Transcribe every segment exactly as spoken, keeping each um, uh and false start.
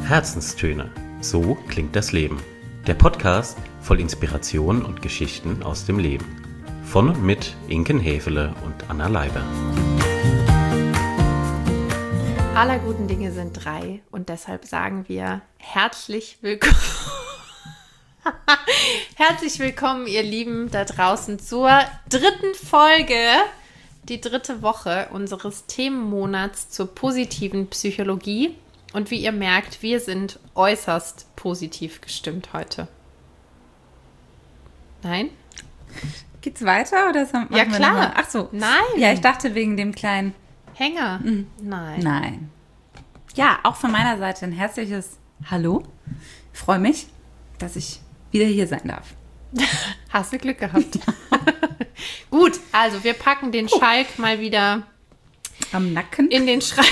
Herzenstöne. So klingt das Leben. Der Podcast voll Inspiration und Geschichten aus dem Leben. Von und mit Inken Häfele und Anna Leiber. Aller guten Dinge sind drei und deshalb sagen wir herzlich willkommen. Herzlich willkommen, ihr Lieben da draußen, zur dritten Folge, die dritte Woche unseres Themenmonats zur positiven Psychologie. Und wie ihr merkt, wir sind äußerst positiv gestimmt heute. Nein? Geht's weiter oder machen Ja, wir klar. nochmal? Ach so. Nein. Ja, ich dachte wegen dem kleinen Hänger. Mhm. Nein. Nein. Ja, auch von meiner Seite ein herzliches Hallo. Ich freue mich, dass ich wieder hier sein darf. Hast du Glück gehabt. Gut, also wir packen den Schalk mal wieder am Nacken in den Schrank.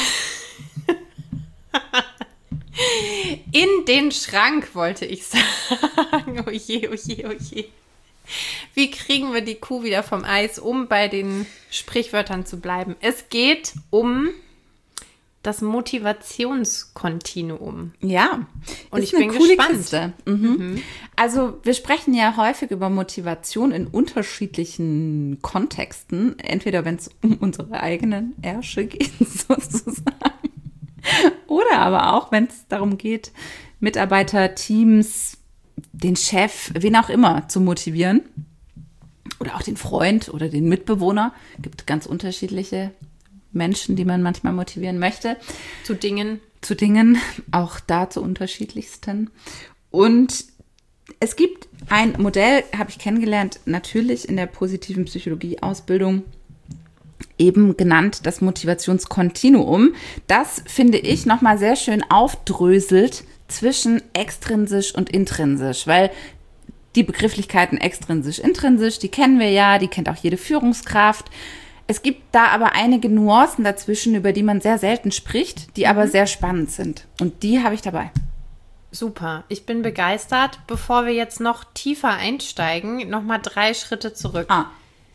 In den Schrank, wollte ich sagen. Oh je, oh je, oh je. Wie kriegen wir die Kuh wieder vom Eis, um bei den Sprichwörtern zu bleiben? Es geht um das Motivationskontinuum. Ja, und ist ich bin eine coole gespannt. Kiste. Mhm. Mhm. Also wir sprechen ja häufig über Motivation in unterschiedlichen Kontexten. Entweder wenn es um unsere eigenen Ärsche geht, sozusagen. Oder aber auch, wenn es darum geht, Mitarbeiter, Teams, den Chef, wen auch immer zu motivieren. Oder auch den Freund oder den Mitbewohner. Es gibt ganz unterschiedliche Menschen, die man manchmal motivieren möchte. Zu Dingen. Zu Dingen, auch da zu unterschiedlichsten. Und es gibt ein Modell, habe ich kennengelernt, natürlich in der positiven Psychologie-Ausbildung, eben genannt das Motivationskontinuum. Das, finde ich, nochmal sehr schön aufdröselt zwischen extrinsisch und intrinsisch, weil die Begrifflichkeiten extrinsisch, intrinsisch, die kennen wir ja, die kennt auch jede Führungskraft. Es gibt da aber einige Nuancen dazwischen, über die man sehr selten spricht, die mhm. aber sehr spannend sind. Und die habe ich dabei. Super, ich bin begeistert. Bevor wir jetzt noch tiefer einsteigen, nochmal drei Schritte zurück. Ah.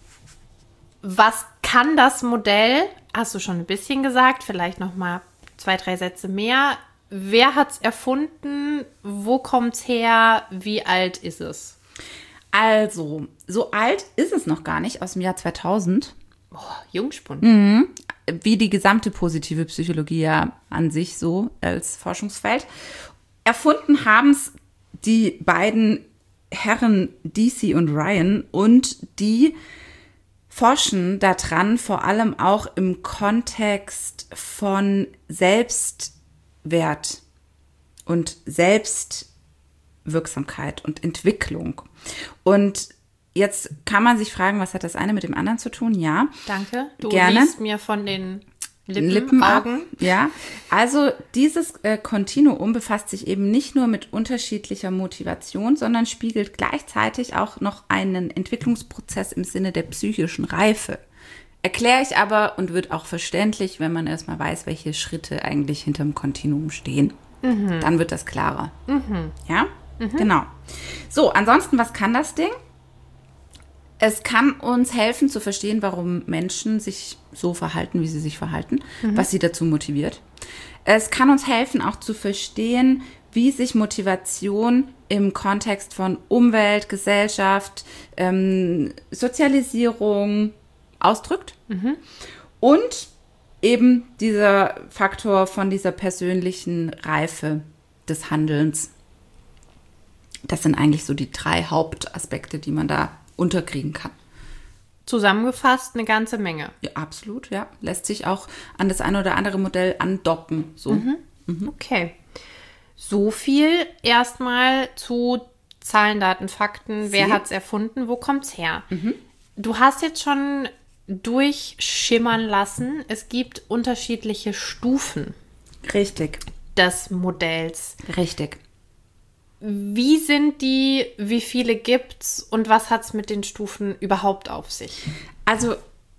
Was kann das Modell? Hast du schon ein bisschen gesagt, vielleicht noch mal zwei, drei Sätze mehr. Wer hat es erfunden? Wo kommt es her? Wie alt ist es? Also, so alt ist es noch gar nicht, aus dem Jahr zweitausend. Oh, Jungspund. Mhm. Wie die gesamte positive Psychologie ja an sich so als Forschungsfeld. Erfunden haben es die beiden Herren Deci und Ryan und die forschen daran, vor allem auch im Kontext von Selbstwert und Selbstwirksamkeit und Entwicklung. Und jetzt kann man sich fragen, was hat das eine mit dem anderen zu tun? Ja. Danke. Du gerne. liest mir von den Lippen, Lippen Augen. Ab. Ja, also dieses äh, Kontinuum befasst sich eben nicht nur mit unterschiedlicher Motivation, sondern spiegelt gleichzeitig auch noch einen Entwicklungsprozess im Sinne der psychischen Reife. Erkläre ich aber und wird auch verständlich, wenn man erstmal weiß, welche Schritte eigentlich hinterm Kontinuum stehen. Mhm. Dann wird das klarer. Mhm. Ja, mhm. Genau. So, ansonsten, was kann das Ding? Es kann uns helfen zu verstehen, warum Menschen sich so verhalten, wie sie sich verhalten, mhm. was sie dazu motiviert. Es kann uns helfen, auch zu verstehen, wie sich Motivation im Kontext von Umwelt, Gesellschaft, ähm, Sozialisierung ausdrückt. Mhm. Und eben dieser Faktor von dieser persönlichen Reife des Handelns. Das sind eigentlich so die drei Hauptaspekte, die man da unterkriegen kann. Zusammengefasst eine ganze Menge. Ja, absolut, ja. Lässt sich auch an das eine oder andere Modell andocken. So. Mhm. Mhm. Okay. So viel erstmal zu Zahlen, Daten, Fakten. Sie? Wer hat es erfunden? Wo kommt es her? Mhm. Du hast jetzt schon durchschimmern lassen, es gibt unterschiedliche Stufen. Richtig. Des Modells. Richtig. Wie sind die, wie viele gibt's und was hat's mit den Stufen überhaupt auf sich? Also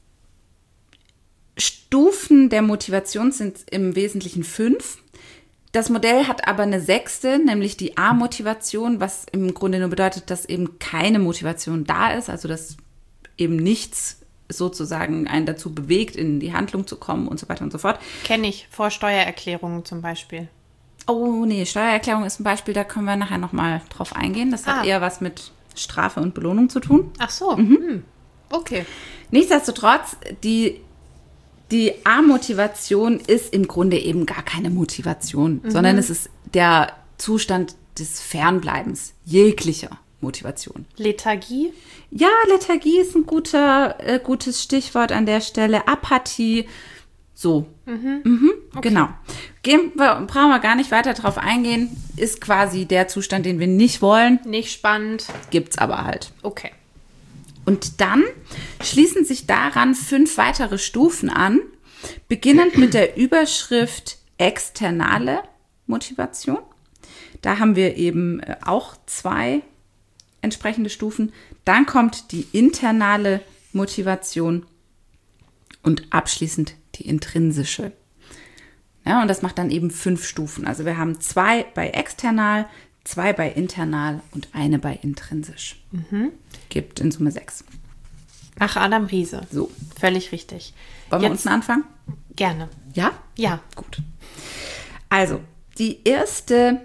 Stufen der Motivation sind im Wesentlichen fünf. Das Modell hat aber eine sechste, nämlich die A-Motivation, was im Grunde nur bedeutet, dass eben keine Motivation da ist, also dass eben nichts sozusagen einen dazu bewegt, in die Handlung zu kommen und so weiter und so fort. Kenne ich, vor Steuererklärungen zum Beispiel. Oh nee, Steuererklärung ist ein Beispiel, da können wir nachher nochmal drauf eingehen. Das hat Ah. eher was mit Strafe und Belohnung zu tun. Ach so. Mhm. Hm. Okay. Nichtsdestotrotz, die, die A-Motivation ist im Grunde eben gar keine Motivation, mhm. sondern es ist der Zustand des Fernbleibens jeglicher Motivation. Lethargie? Ja, Lethargie ist ein guter, äh, gutes Stichwort an der Stelle. Apathie, so. Mhm. Mhm, okay. Genau. Gehen wir, brauchen wir gar nicht weiter drauf eingehen. Ist quasi der Zustand, den wir nicht wollen. Nicht spannend. Gibt's aber halt. Okay. Und dann schließen sich daran fünf weitere Stufen an, beginnend mit der Überschrift externe Motivation. Da haben wir eben auch zwei entsprechende Stufen. Dann kommt die internale Motivation und abschließend die intrinsische. Ja, und das macht dann eben fünf Stufen. Also wir haben zwei bei external, zwei bei internal und eine bei intrinsisch. Mhm. Gibt in Summe sechs. Nach Adam Riese. So. Völlig richtig. Wollen wir unten anfangen? Gerne. Ja? Ja. Gut. Also, die erste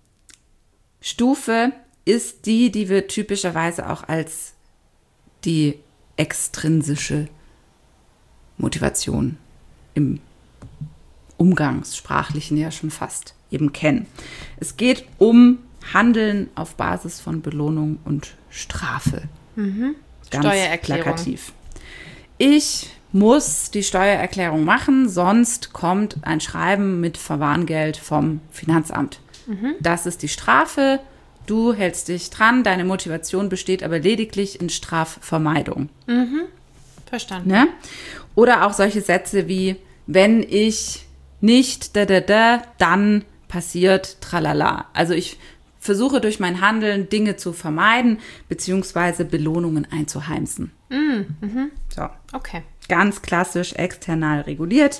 Stufe ist die, die wir typischerweise auch als die extrinsische Motivation im Umgangssprachlichen ja schon fast eben kennen. Es geht um Handeln auf Basis von Belohnung und Strafe. Mhm. Ganz Steuererklärung. plakativ. Ich muss die Steuererklärung machen, sonst kommt ein Schreiben mit Verwarngeld vom Finanzamt. Mhm. Das ist die Strafe. Du hältst dich dran, deine Motivation besteht aber lediglich in Strafvermeidung. Mhm. Verstanden. Ne? Oder auch solche Sätze wie, wenn ich nicht da da da, dann passiert tralala. Also ich versuche durch mein Handeln Dinge zu vermeiden, beziehungsweise Belohnungen einzuheimsen. Mhm. Mhm. So. Okay. Ganz klassisch external reguliert.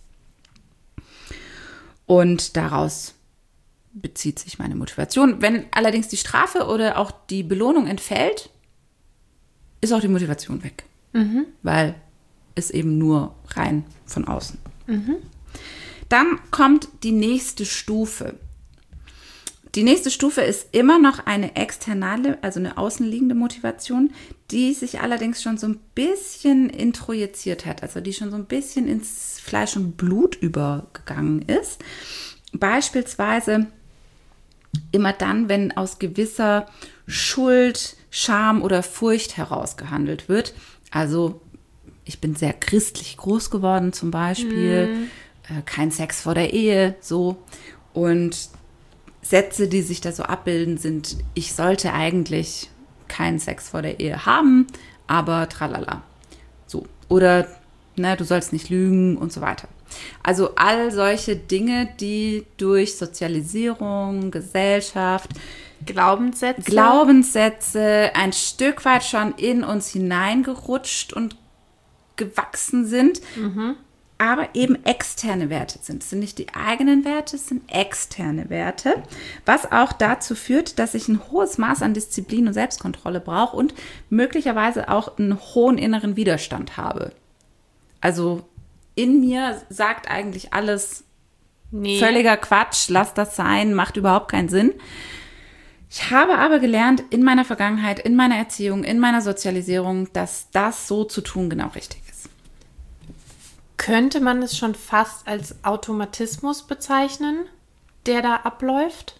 Und daraus bezieht sich meine Motivation. Wenn allerdings die Strafe oder auch die Belohnung entfällt, ist auch die Motivation weg. Mhm. Weil es eben nur rein von außen. Mhm. Dann kommt die nächste Stufe. Die nächste Stufe ist immer noch eine externe, also eine außenliegende Motivation, die sich allerdings schon so ein bisschen introjiziert hat, also die schon so ein bisschen ins Fleisch und Blut übergegangen ist. Beispielsweise immer dann, wenn aus gewisser Schuld, Scham oder Furcht heraus gehandelt wird. Also ich bin sehr christlich groß geworden zum Beispiel, mm. äh, kein Sex vor der Ehe, so. Und Sätze, die sich da so abbilden, sind, ich sollte eigentlich keinen Sex vor der Ehe haben, aber tralala. So. Oder, ne, du sollst nicht lügen und so weiter. Also all solche Dinge, die durch Sozialisierung, Gesellschaft, Glaubenssätze, Glaubenssätze ein Stück weit schon in uns hineingerutscht und gewachsen sind, mhm. aber eben externe Werte sind. Es sind nicht die eigenen Werte, es sind externe Werte, was auch dazu führt, dass ich ein hohes Maß an Disziplin und Selbstkontrolle brauche und möglicherweise auch einen hohen inneren Widerstand habe. Also in mir sagt eigentlich alles, nee. Völliger Quatsch, lass das sein, macht überhaupt keinen Sinn. Ich habe aber gelernt in meiner Vergangenheit, in meiner Erziehung, in meiner Sozialisierung, dass das so zu tun genau richtig ist. Könnte man es schon fast als Automatismus bezeichnen, der da abläuft?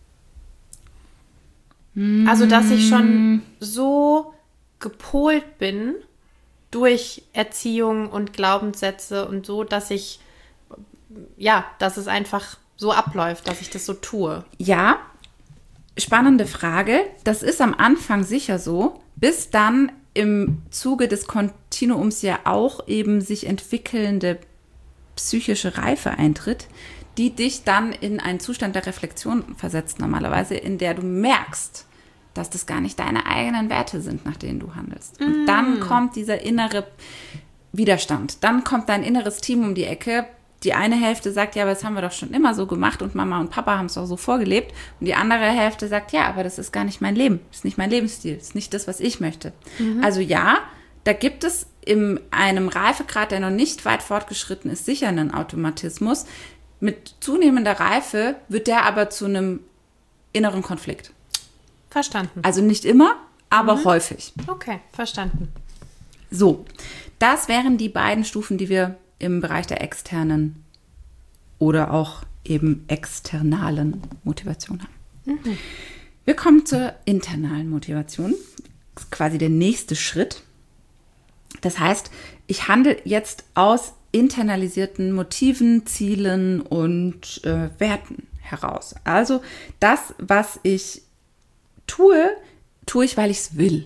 Mm. Also, dass ich schon so gepolt bin durch Erziehung und Glaubenssätze und so, dass ich, ja, dass es einfach so abläuft, dass ich das so tue. Ja, spannende Frage. Das ist am Anfang sicher so, bis dann im Zuge des Kontinuums ja auch eben sich entwickelnde psychische Reife eintritt, die dich dann in einen Zustand der Reflexion versetzt normalerweise, in der du merkst, dass das gar nicht deine eigenen Werte sind, nach denen du handelst. Und mm. dann kommt dieser innere Widerstand. Dann kommt dein inneres Team um die Ecke. Die eine Hälfte sagt, ja, aber das haben wir doch schon immer so gemacht und Mama und Papa haben es doch so vorgelebt. Und die andere Hälfte sagt, ja, aber das ist gar nicht mein Leben. Das ist nicht mein Lebensstil. Das ist nicht das, was ich möchte. Mhm. Also ja, da gibt es in einem Reifegrad, der noch nicht weit fortgeschritten ist, sicher einen Automatismus. mit zunehmender Reife wird der aber zu einem inneren Konflikt. Verstanden. Also nicht immer, aber Mhm. häufig. Okay, verstanden. So, das wären die beiden Stufen, die wir im Bereich der externen oder auch eben externalen Motivation haben. Mhm. Wir kommen zur internalen Motivation. Das ist quasi der nächste Schritt. Das heißt, ich handle jetzt aus internalisierten Motiven, Zielen und äh, Werten heraus. Also das, was ich tue, tue ich, weil ich es will.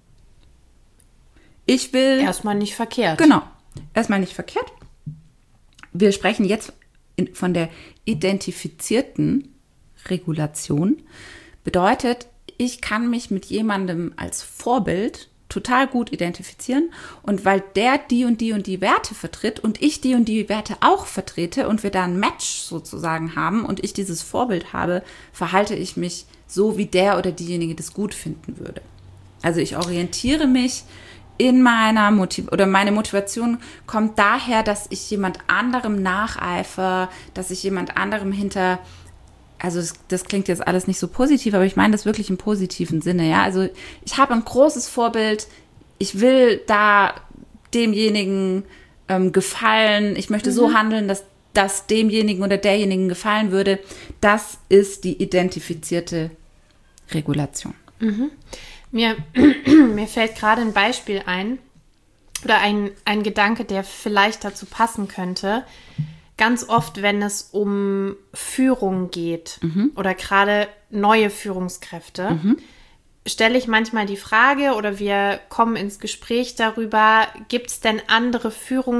Ich will... Erstmal nicht verkehrt. Genau. Erstmal nicht verkehrt. Wir sprechen jetzt in, von der identifizierten Regulation. Bedeutet, ich kann mich mit jemandem als Vorbild total gut identifizieren und weil der die und die und die Werte vertritt und ich die und die Werte auch vertrete und wir da ein Match sozusagen haben und ich dieses Vorbild habe, verhalte ich mich so, wie der oder diejenige das gut finden würde. Also ich orientiere mich in meiner Motiv- oder meine Motivation kommt daher, dass ich jemand anderem nacheifere, dass ich jemand anderem hinter, also das, das klingt jetzt alles nicht so positiv, aber ich meine das wirklich im positiven Sinne, ja. Also ich habe ein großes Vorbild, ich will da demjenigen ähm, gefallen, ich möchte mhm. so handeln, dass das demjenigen oder derjenigen gefallen würde. Das ist die identifizierte Regulation. Mhm. Mir, mir fällt gerade ein Beispiel ein oder ein, ein Gedanke, der vielleicht dazu passen könnte. Ganz oft, wenn es um Führung geht mhm. oder gerade neue Führungskräfte, mhm. stelle ich manchmal die Frage oder wir kommen ins Gespräch darüber, gibt es denn andere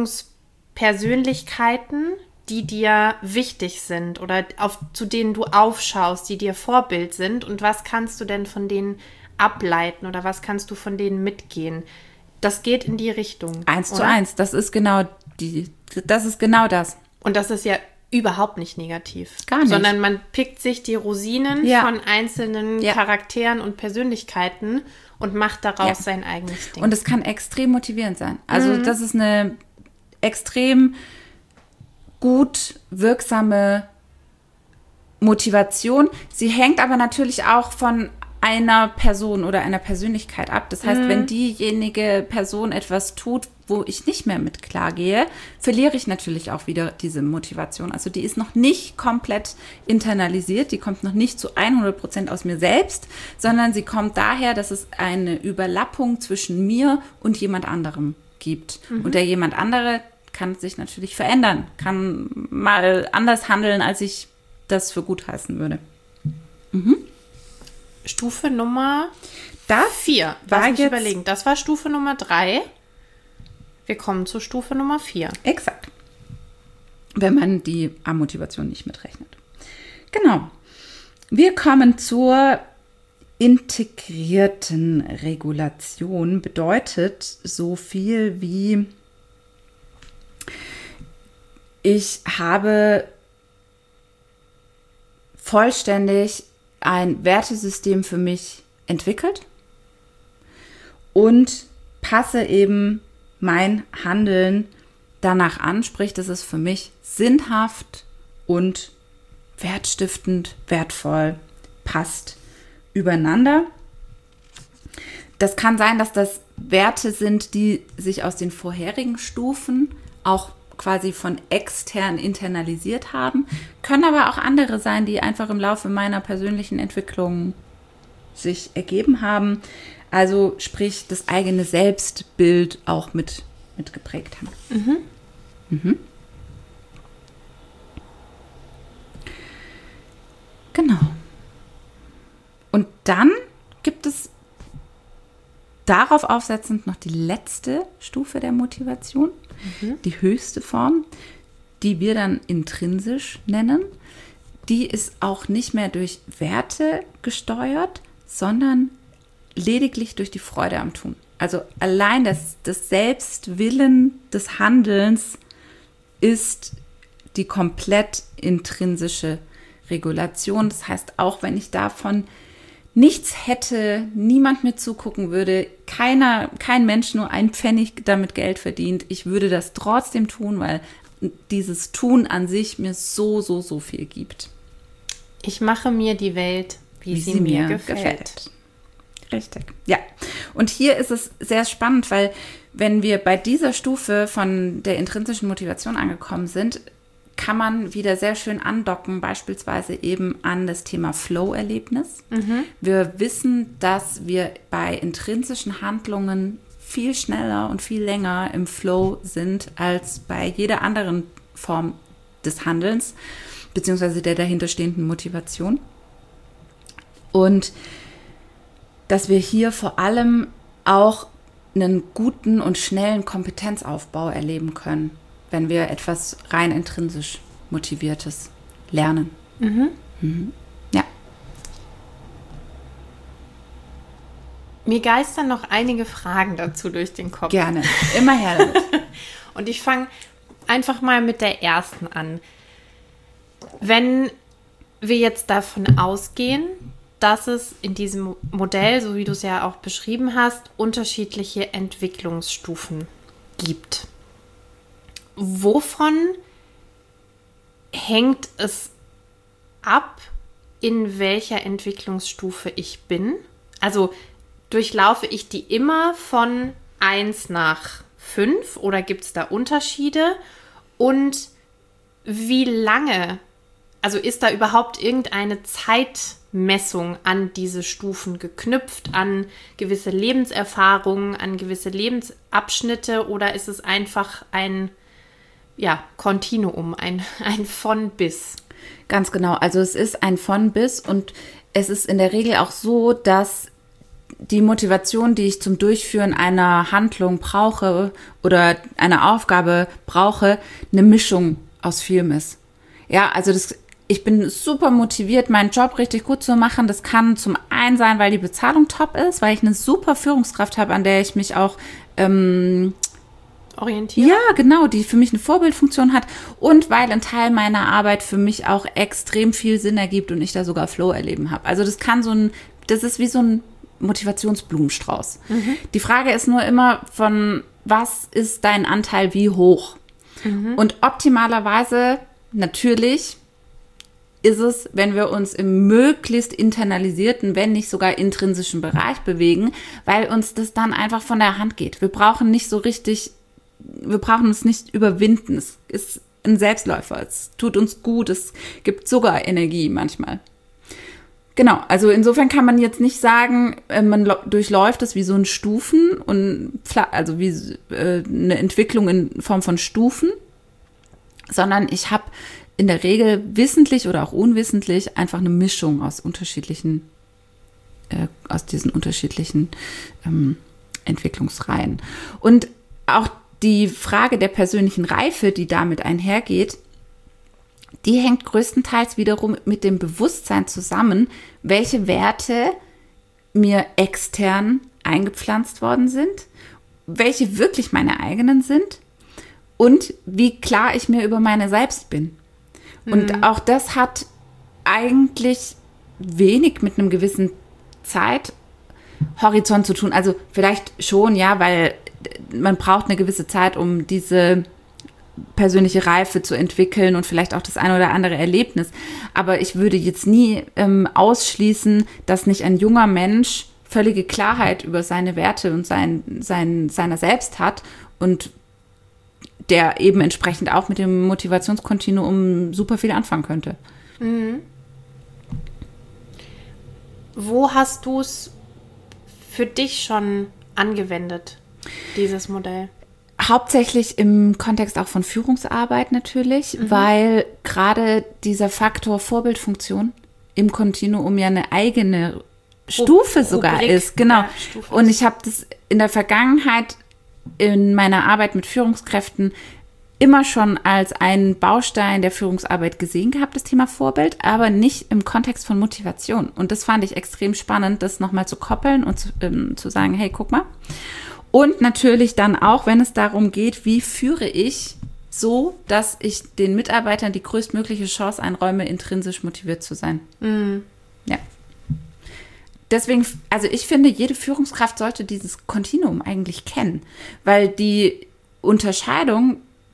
Führungspersönlichkeiten, die dir wichtig sind oder auf, zu denen du aufschaust, die dir Vorbild sind und was kannst du denn von denen ableiten oder was kannst du von denen mitgehen? Das geht in die Richtung. Eins oder? zu eins, das ist genau die, das ist genau das. Und das ist ja überhaupt nicht negativ. Gar nicht. Sondern man pickt sich die Rosinen ja. von einzelnen ja. Charakteren und Persönlichkeiten und macht daraus ja. sein eigenes Ding. Und es kann extrem motivierend sein. Also mhm. das ist eine extrem gut wirksame Motivation. Sie hängt aber natürlich auch von einer Person oder einer Persönlichkeit ab. Das heißt, mhm. wenn diejenige Person etwas tut, wo ich nicht mehr mit klar gehe, verliere ich natürlich auch wieder diese Motivation. Also die ist noch nicht komplett internalisiert, die kommt noch nicht zu hundert Prozent aus mir selbst, sondern sie kommt daher, dass es eine Überlappung zwischen mir und jemand anderem gibt. Mhm. Und der jemand andere kann sich natürlich verändern, kann mal anders handeln, als ich das für gut heißen würde. Mhm. Stufe Nummer das vier. War Lass mich jetzt überlegen. Das war Stufe Nummer drei. Wir kommen zur Stufe Nummer vier. Exakt. Wenn man die Motivation nicht mitrechnet. Genau. Wir kommen zur integrierten Regulation. Bedeutet so viel wie ich habe vollständig ein Wertesystem für mich entwickelt und passe eben mein Handeln danach an, sprich, das ist für mich sinnhaft und wertstiftend, wertvoll, passt übereinander. Das kann sein, dass das Werte sind, die sich aus den vorherigen Stufen auch quasi von extern internalisiert haben, können aber auch andere sein, die einfach im Laufe meiner persönlichen Entwicklung sich ergeben haben. Also sprich, das eigene Selbstbild auch mit, mit geprägt haben. Mhm. Mhm. Genau. Und dann gibt es darauf aufsetzend noch die letzte Stufe der Motivation, mhm. die höchste Form, die wir dann intrinsisch nennen. Die ist auch nicht mehr durch Werte gesteuert, sondern lediglich durch die Freude am Tun. Also allein das, das Selbstwillen des Handelns ist die komplett intrinsische Regulation. Das heißt, auch wenn ich davon nichts hätte, niemand mir zugucken würde, keiner, kein Mensch nur ein Pfennig damit Geld verdient, ich würde das trotzdem tun, weil dieses Tun an sich mir so, so, so viel gibt. Ich mache mir die Welt, wie, wie sie, sie mir gefällt. gefällt. Richtig, ja. Und hier ist es sehr spannend, weil wenn wir bei dieser Stufe von der intrinsischen Motivation angekommen sind, kann man wieder sehr schön andocken, beispielsweise eben an das Thema Flow-Erlebnis. Mhm. Wir wissen, dass wir bei intrinsischen Handlungen viel schneller und viel länger im Flow sind als bei jeder anderen Form des Handelns, beziehungsweise der dahinterstehenden Motivation. Und dass wir hier vor allem auch einen guten und schnellen Kompetenzaufbau erleben können, wenn wir etwas rein intrinsisch Motiviertes lernen. Mhm. Mhm. Ja. Mir geistern noch einige Fragen dazu durch den Kopf. Gerne, immer her damit. Und ich fange einfach mal mit der ersten an. Wenn wir jetzt davon ausgehen, dass es in diesem Modell, so wie du es ja auch beschrieben hast, unterschiedliche Entwicklungsstufen gibt. Wovon hängt es ab, in welcher Entwicklungsstufe ich bin? Also durchlaufe ich die immer von eins nach fünf oder gibt es da Unterschiede? Und wie lange, also ist da überhaupt irgendeine Zeitmessung an diese Stufen geknüpft, an gewisse Lebenserfahrungen, an gewisse Lebensabschnitte, oder ist es einfach ein ja, Kontinuum, ein, ein von bis? Ganz genau, also es ist ein von bis und es ist in der Regel auch so, dass die Motivation, die ich zum Durchführen einer Handlung brauche oder einer Aufgabe brauche, eine Mischung aus vielem ist. Ja, also das, ich bin super motiviert, meinen Job richtig gut zu machen. Das kann zum einen sein, weil die Bezahlung top ist, weil ich eine super Führungskraft habe, an der ich mich auch ähm, orientiere. Ja, genau, die für mich eine Vorbildfunktion hat und weil ein Teil meiner Arbeit für mich auch extrem viel Sinn ergibt und ich da sogar Flow erleben habe. Also das kann so ein, das ist wie so ein Motivationsblumenstrauß. Mhm. Die Frage ist nur immer, von was ist dein Anteil wie hoch? Mhm. Und optimalerweise natürlich ist es, wenn wir uns im möglichst internalisierten, wenn nicht sogar intrinsischen Bereich bewegen, weil uns das dann einfach von der Hand geht. Wir brauchen nicht so richtig, wir brauchen uns nicht überwinden. Es ist ein Selbstläufer. Es tut uns gut. Es gibt sogar Energie manchmal. Genau, also insofern kann man jetzt nicht sagen, man durchläuft es wie so ein Stufen und also wie eine Entwicklung in Form von Stufen, sondern ich habe in der Regel wissentlich oder auch unwissentlich einfach eine Mischung aus unterschiedlichen, äh, aus diesen unterschiedlichen ähm, Entwicklungsreihen. Und auch die Frage der persönlichen Reife, die damit einhergeht, die hängt größtenteils wiederum mit dem Bewusstsein zusammen, welche Werte mir extern eingepflanzt worden sind, welche wirklich meine eigenen sind und wie klar ich mir über meine selbst bin. Mhm. Und auch das hat eigentlich wenig mit einem gewissen Zeithorizont zu tun. Also vielleicht schon, ja, weil man braucht eine gewisse Zeit, um diese persönliche Reife zu entwickeln und vielleicht auch das eine oder andere Erlebnis. Aber ich würde jetzt nie ähm, ausschließen, dass nicht ein junger Mensch völlige Klarheit über seine Werte und sein, sein, seiner selbst hat und der eben entsprechend auch mit dem Motivationskontinuum super viel anfangen könnte. Mhm. Wo hast du es für dich schon angewendet, dieses Modell? Hauptsächlich im Kontext auch von Führungsarbeit natürlich, mhm. weil gerade dieser Faktor Vorbildfunktion im Kontinuum ja eine eigene Ru- Stufe sogar Rubrik, ist. Genau. Ja, Stufe und ich habe das in der Vergangenheit in meiner Arbeit mit Führungskräften immer schon als einen Baustein der Führungsarbeit gesehen gehabt, das Thema Vorbild, aber nicht im Kontext von Motivation. Und das fand ich extrem spannend, das nochmal zu koppeln und zu, ähm, zu sagen, hey, guck mal. Und natürlich dann auch, wenn es darum geht, wie führe ich so, dass ich den Mitarbeitern die größtmögliche Chance einräume, intrinsisch motiviert zu sein. Mhm. Ja. Deswegen, also ich finde, jede Führungskraft sollte dieses Kontinuum eigentlich kennen, weil die Unterscheidung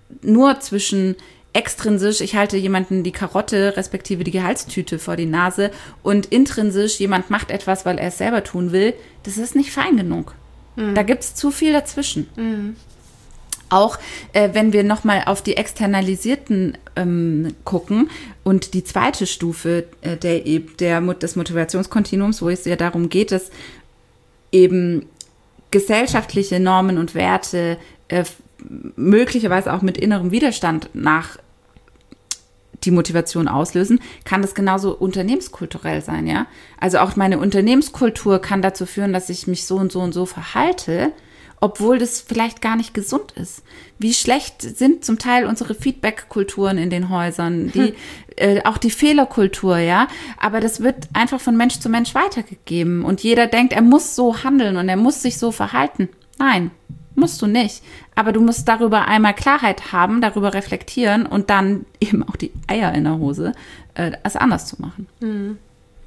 nur zwischen extrinsisch, ich halte jemanden die Karotte respektive die Gehaltstüte vor die Nase und intrinsisch, jemand macht etwas, weil er es selber tun will, das ist nicht fein genug. Mhm. Da gibt es zu viel dazwischen. Mhm. Auch äh, wenn wir nochmal auf die Externalisierten ähm, gucken und die zweite Stufe äh, der, der, des Motivationskontinuums, wo es ja darum geht, dass eben gesellschaftliche Normen und Werte äh, möglicherweise auch mit innerem Widerstand nach die Motivation auslösen, kann das genauso unternehmenskulturell sein, ja. Also auch meine Unternehmenskultur kann dazu führen, dass ich mich so und so und so verhalte, obwohl das vielleicht gar nicht gesund ist. Wie schlecht sind zum Teil unsere Feedback-Kulturen in den Häusern, die, hm. äh, auch die Fehlerkultur, ja. Aber das wird einfach von Mensch zu Mensch weitergegeben. Und jeder denkt, er muss so handeln und er muss sich so verhalten. Nein, musst du nicht. Aber du musst darüber einmal Klarheit haben, darüber reflektieren und dann eben auch die Eier in der Hose, äh, es anders zu machen. Hm.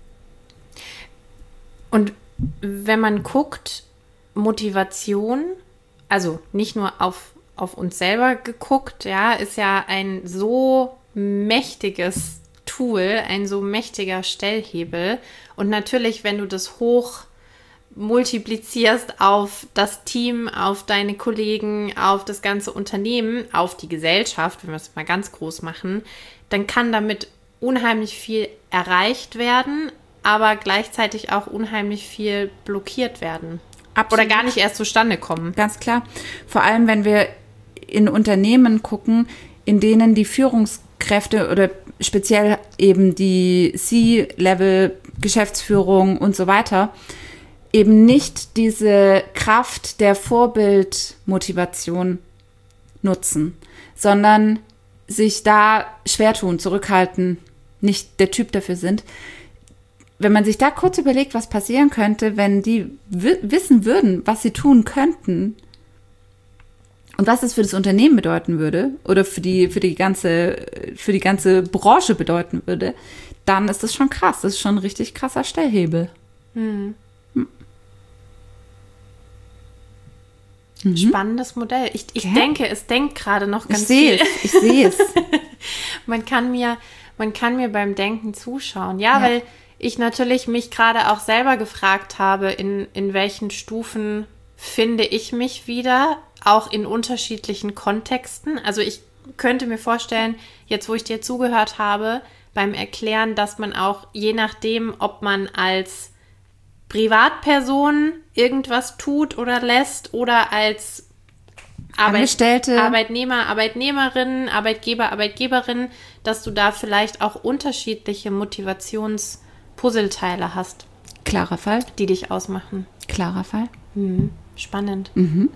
Und wenn man guckt, Motivation, also nicht nur auf, auf uns selber geguckt, ja, ist ja ein so mächtiges Tool, ein so mächtiger Stellhebel. Und natürlich, wenn du das hoch multiplizierst auf das Team, auf deine Kollegen, auf das ganze Unternehmen, auf die Gesellschaft, wenn wir es mal ganz groß machen, dann kann damit unheimlich viel erreicht werden, aber gleichzeitig auch unheimlich viel blockiert werden. Absolut. Oder gar nicht erst zustande kommen. Ganz klar. Vor allem, wenn wir in Unternehmen gucken, in denen die Führungskräfte oder speziell eben die C-Level, Geschäftsführung und so weiter, eben nicht diese Kraft der Vorbildmotivation nutzen, sondern sich da schwer tun, zurückhalten, nicht der Typ dafür sind. Wenn man sich da kurz überlegt, was passieren könnte, wenn die w- wissen würden, was sie tun könnten und was es für das Unternehmen bedeuten würde oder für die, für die ganze, für die ganze Branche bedeuten würde, dann ist das schon krass. Das ist schon ein richtig krasser Stellhebel. Hm. Mhm. Spannendes Modell. Ich, ich ja. denke, es denkt gerade noch ganz ich viel. Es, ich sehe es. man kann mir, man kann mir beim Denken zuschauen. Ja, ja. weil ich natürlich mich gerade auch selber gefragt habe, in, in welchen Stufen finde ich mich wieder, auch in unterschiedlichen Kontexten. Also ich könnte mir vorstellen, jetzt wo ich dir zugehört habe, beim Erklären, dass man auch je nachdem, ob man als Privatperson irgendwas tut oder lässt oder als Angestellte, Arbeitnehmer, Arbeitnehmerin, Arbeitgeber, Arbeitgeberin, dass du da vielleicht auch unterschiedliche Motivationspuzzleteile hast. Klarer Fall. Die dich ausmachen. Klarer Fall. Mhm. Spannend. Mhm.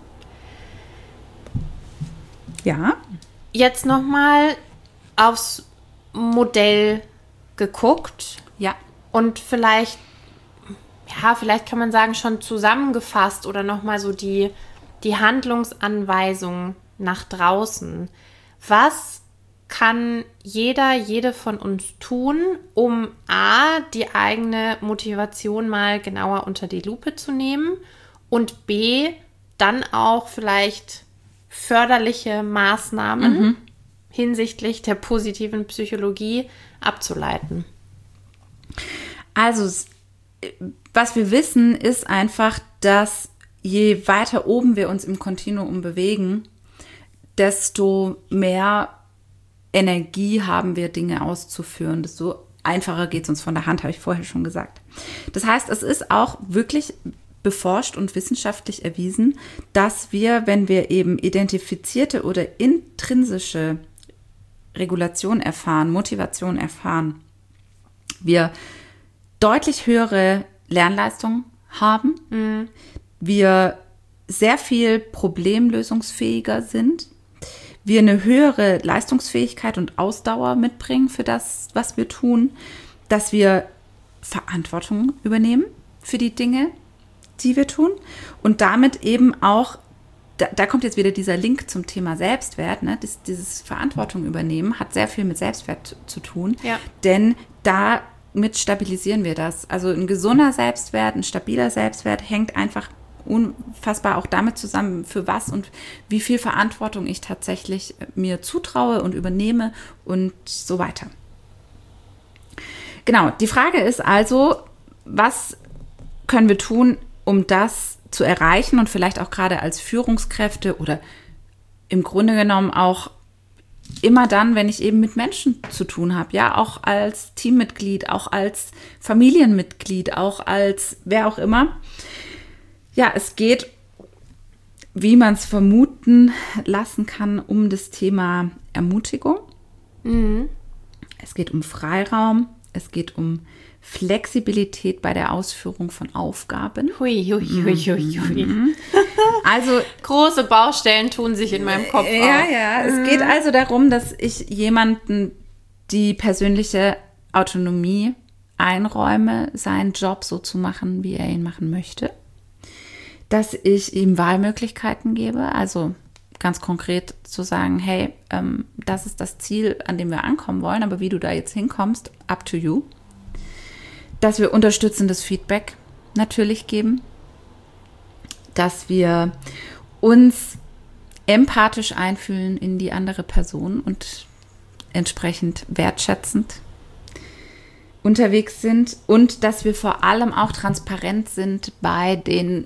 Ja. Jetzt nochmal aufs Modell geguckt. Ja. Und vielleicht, ja, vielleicht kann man sagen, schon zusammengefasst oder nochmal so die, die Handlungsanweisung nach draußen. Was kann jeder, jede von uns tun, um A, die eigene Motivation mal genauer unter die Lupe zu nehmen und B, dann auch vielleicht förderliche Maßnahmen mhm. hinsichtlich der positiven Psychologie abzuleiten? Also, was wir wissen, ist einfach, dass je weiter oben wir uns im Kontinuum bewegen, desto mehr Energie haben wir, Dinge auszuführen. Desto einfacher geht es uns von der Hand, habe ich vorher schon gesagt. Das heißt, es ist auch wirklich beforscht und wissenschaftlich erwiesen, dass wir, wenn wir eben identifizierte oder intrinsische Regulation erfahren, Motivation erfahren, wir deutlich höhere Lernleistung haben, mhm. wir sehr viel problemlösungsfähiger sind, wir eine höhere Leistungsfähigkeit und Ausdauer mitbringen für das, was wir tun, dass wir Verantwortung übernehmen für die Dinge, die wir tun und damit eben auch, da, da kommt jetzt wieder dieser Link zum Thema Selbstwert, ne? Das, dieses Verantwortung übernehmen hat sehr viel mit Selbstwert zu tun, ja. denn damit stabilisieren wir das. Also ein gesunder Selbstwert, ein stabiler Selbstwert hängt einfach unfassbar auch damit zusammen, für was und wie viel Verantwortung ich tatsächlich mir zutraue und übernehme und so weiter. Genau, die Frage ist also, was können wir tun, um das zu erreichen und vielleicht auch gerade als Führungskräfte oder im Grunde genommen auch immer dann, wenn ich eben mit Menschen zu tun habe, ja, auch als Teammitglied, auch als Familienmitglied, auch als wer auch immer. Ja, es geht, wie man es vermuten lassen kann, um das Thema Ermutigung. Mhm. Es geht um Freiraum, es geht um Flexibilität bei der Ausführung von Aufgaben. Hui, hui, hui, hui, hui. Mhm. Also große Baustellen tun sich in meinem Kopf ja, auf. Ja, mhm. Es geht also darum, dass ich jemanden die persönliche Autonomie einräume, seinen Job so zu machen, wie er ihn machen möchte. Dass ich ihm Wahlmöglichkeiten gebe, also ganz konkret zu sagen, hey, ähm, das ist das Ziel, an dem wir ankommen wollen, aber wie du da jetzt hinkommst, up to you. Dass wir unterstützendes Feedback natürlich geben, dass wir uns empathisch einfühlen in die andere Person und entsprechend wertschätzend unterwegs sind und dass wir vor allem auch transparent sind bei den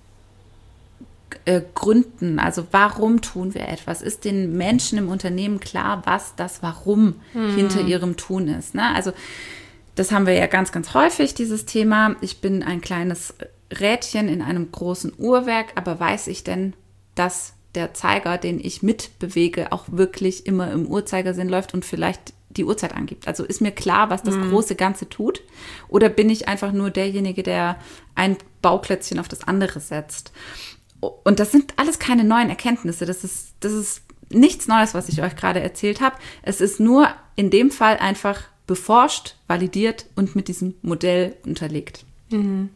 äh, Gründen, also warum tun wir etwas? Ist den Menschen im Unternehmen klar, was das Warum hm. hinter ihrem Tun ist? Ne? Also das haben wir ja ganz, ganz häufig, dieses Thema. Ich bin ein kleines Rädchen in einem großen Uhrwerk, aber weiß ich denn, dass der Zeiger, den ich mitbewege, auch wirklich immer im Uhrzeigersinn läuft und vielleicht die Uhrzeit angibt? Also ist mir klar, was das mhm. große Ganze tut? Oder bin ich einfach nur derjenige, der ein Bauklötzchen auf das andere setzt? Und das sind alles keine neuen Erkenntnisse. Das ist, das ist nichts Neues, was ich euch gerade erzählt habe. Es ist nur in dem Fall einfach beforscht, validiert und mit diesem Modell unterlegt. Mhm.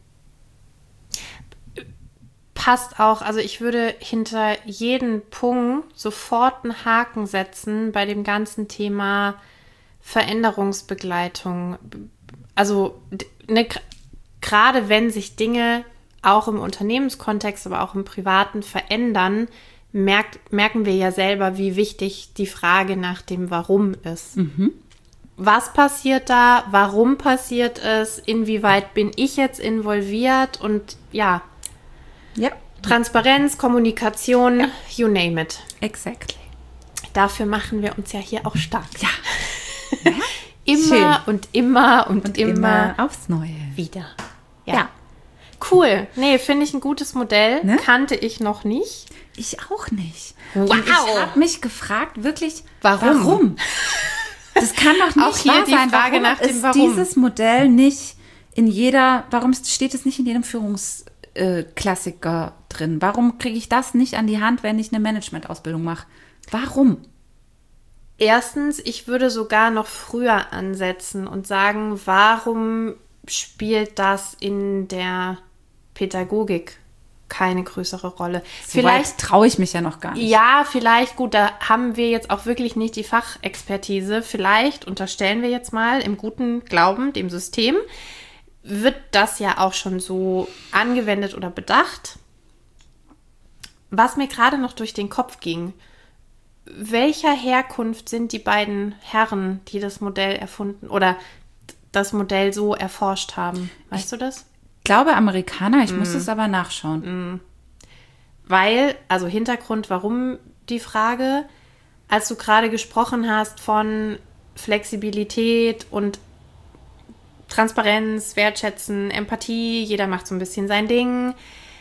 Passt auch, also ich würde hinter jeden Punkt sofort einen Haken setzen bei dem ganzen Thema Veränderungsbegleitung. Also ne, gerade wenn sich Dinge auch im Unternehmenskontext, aber auch im Privaten verändern, merkt, merken wir ja selber, wie wichtig die Frage nach dem Warum ist. Mhm. Was passiert da? Warum passiert es? Inwieweit bin ich jetzt involviert? Und ja, ja. Transparenz, Kommunikation, ja. You name it. Exactly. Dafür machen wir uns ja hier auch stark. Ja. ja. Immer Schön. und immer und, und immer, immer aufs Neue. Wieder. Ja. ja. Cool. Nee, finde ich ein gutes Modell. Ne? Kannte ich noch nicht. Ich auch nicht. Wow. Und ich habe mich gefragt, wirklich, warum? warum? Das kann doch nicht auch hier wahr die sein. Frage warum nach dem ist Warum. Dieses Modell nicht in jeder, warum steht es nicht in jedem Führungsklassiker äh, drin? Warum kriege ich das nicht an die Hand, wenn ich eine Managementausbildung mache? Warum? Erstens, ich würde sogar noch früher ansetzen und sagen, warum spielt das in der Pädagogik keine größere Rolle? So vielleicht traue ich mich ja noch gar nicht. Ja, vielleicht, gut, da haben wir jetzt auch wirklich nicht die Fachexpertise. Vielleicht unterstellen wir jetzt mal im guten Glauben dem System, wird das ja auch schon so angewendet oder bedacht. Was mir gerade noch durch den Kopf ging, welcher Herkunft sind die beiden Herren, die das Modell erfunden oder das Modell so erforscht haben? Weißt ich du das? Ich glaube Amerikaner, ich mm. muss es aber nachschauen. Mm. Weil, also Hintergrund, warum die Frage, als du gerade gesprochen hast von Flexibilität und Transparenz, Wertschätzen, Empathie, jeder macht so ein bisschen sein Ding,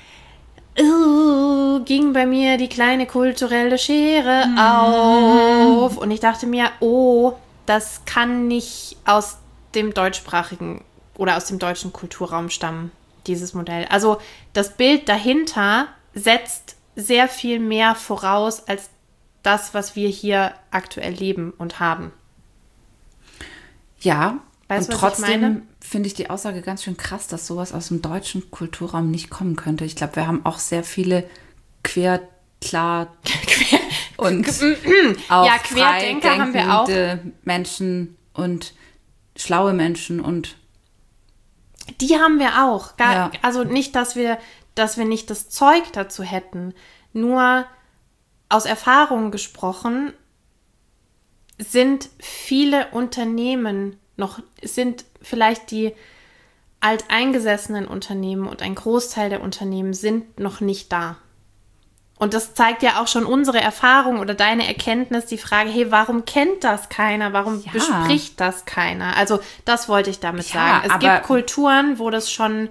uh, ging bei mir die kleine kulturelle Schere mm. auf und ich dachte mir, oh, das kann nicht aus dem deutschsprachigen oder aus dem deutschen Kulturraum stammen, dieses Modell. Also das Bild dahinter setzt sehr viel mehr voraus als das, was wir hier aktuell leben und haben. Ja, weißt und du, trotzdem finde ich die Aussage ganz schön krass, dass sowas aus dem deutschen Kulturraum nicht kommen könnte. Ich glaube, wir haben auch sehr viele quer, klar quer. und auch ja, Querdenker haben wir auch. Menschen und schlaue Menschen und die haben wir auch. Gar, ja. Also nicht, dass wir dass wir nicht das Zeug dazu hätten. Nur aus Erfahrung gesprochen sind viele Unternehmen noch, sind vielleicht die alteingesessenen Unternehmen und ein Großteil der Unternehmen sind noch nicht da. Und das zeigt ja auch schon unsere Erfahrung oder deine Erkenntnis, die Frage, hey, warum kennt das keiner? Warum ja. bespricht das keiner? Also das wollte ich damit ja, sagen. Es gibt Kulturen, wo das schon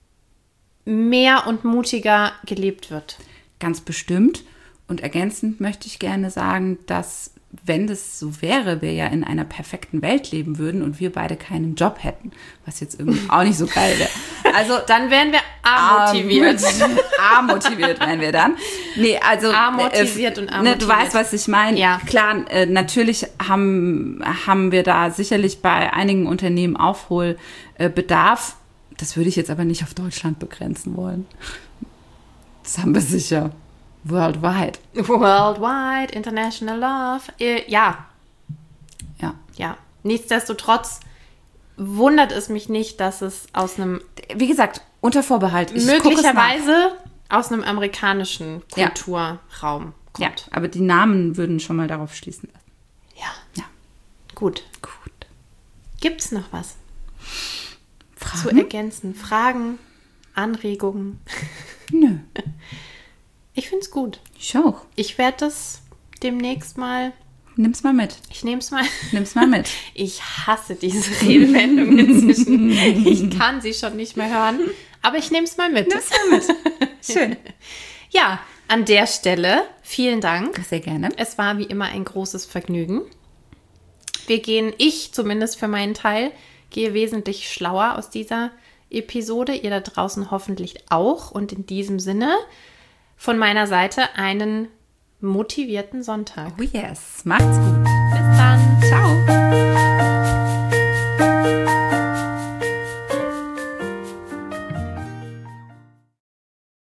mehr und mutiger gelebt wird. Ganz bestimmt. Und ergänzend möchte ich gerne sagen, dass, wenn das so wäre, wir ja in einer perfekten Welt leben würden und wir beide keinen Job hätten, was jetzt irgendwie auch nicht so geil wäre. Also dann wären wir A-motiviert. A-motiviert wären wir dann. Nee, also A-motiviert äh, und A-motiviert. Ne, du weißt, was ich meine. Ja. Klar, äh, natürlich haben, haben wir da sicherlich bei einigen Unternehmen Aufholbedarf. Äh, das würde ich jetzt aber nicht auf Deutschland begrenzen wollen. Das haben wir sicher. Worldwide. Worldwide, International Love. Äh, ja. Ja. Ja. Nichtsdestotrotz wundert es mich nicht, dass es aus einem... Wie gesagt, unter Vorbehalt. Ich möglicherweise aus einem amerikanischen Kulturraum ja. kommt. Ja, aber die Namen würden schon mal darauf schließen lassen. Ja. Ja. Gut. Gut. Gibt's noch was Fragen? zu ergänzen? Fragen? Anregungen? Nö. Ich finde es gut. Ich auch. Ich werde das demnächst mal... Nimm's mal mit. Ich nehme es mal. Nimm's mal mit. Ich hasse diese Redewendung inzwischen. Ich kann sie schon nicht mehr hören. Aber ich nehme es mal mit. Nimm's mal mit. Schön. Ja, an der Stelle vielen Dank. Sehr gerne. Es war wie immer ein großes Vergnügen. Wir gehen, ich zumindest für meinen Teil, gehe wesentlich schlauer aus dieser Episode. Ihr da draußen hoffentlich auch. Und in diesem Sinne von meiner Seite einen motivierten Sonntag. Oh yes, macht's gut. Bis dann. Ciao.